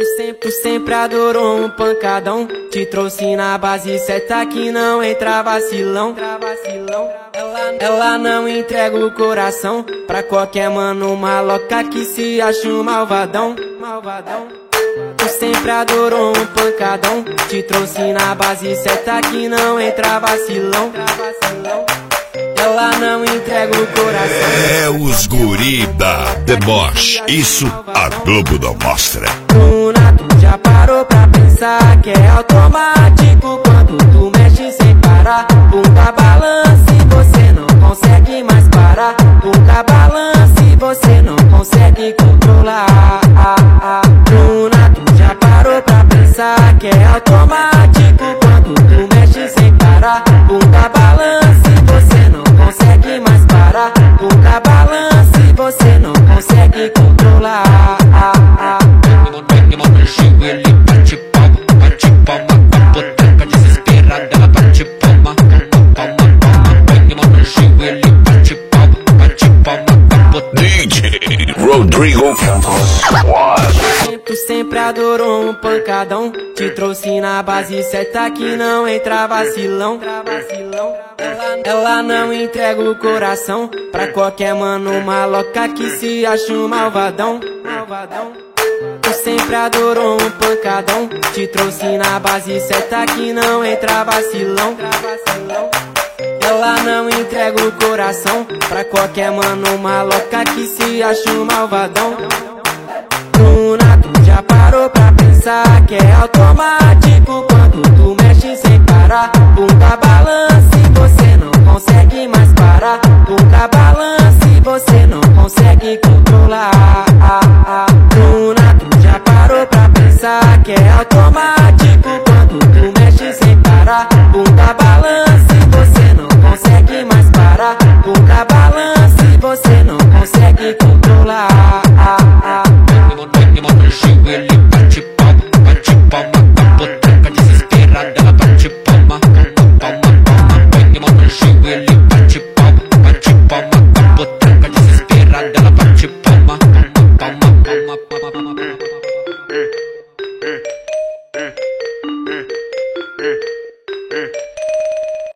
Tu sempre adorou um pancadão, te trouxe na base certa que não entra vacilão. Ela não entrega o coração pra qualquer mano maloca que se acha um malvadão. Tu sempre adorou um pancadão, te trouxe na base certa que não entra vacilão. Ela não entrega o coração. É os guri da Deboche, isso a Globo não mostra. Bruna, tu já parou pra pensar que é automático quando tu mexe sem parar? Bunda balança e você não consegue mais parar. Bunda balança e você não consegue controlar. Bruna, tu já parou pra pensar que é automático quando tu mexe sem parar? Bunda balança e você não consegue mais parar. Bunda balança e você não consegue controlar. Ele bate palma com a boteca desesperada. Ela bate palma, palma. Põe mão no Gil, ele bate palma com a boteca. DJ Rodrigo Campos. Tu sempre adorou um pancadão, te trouxe na base certa que não entra vacilão. Ela não entrega o coração pra qualquer mano maloca que se acha um malvadão. Tu sempre adorou um pancadão, te trouxe na base certa que não entra vacilão. Ela não entrega o coração pra qualquer mano maloca que se acha um malvadão. Bruna, tu já parou pra pensar que é automático quando tu mexe sem parar? Bunda balança e você não consegue mais parar. Bunda balança e você não consegue controlar. Bruna, tu já parou pra pensar que é automático quando tu mexe sem parar? Bunda balança e você não consegue mais parar. Bunda balança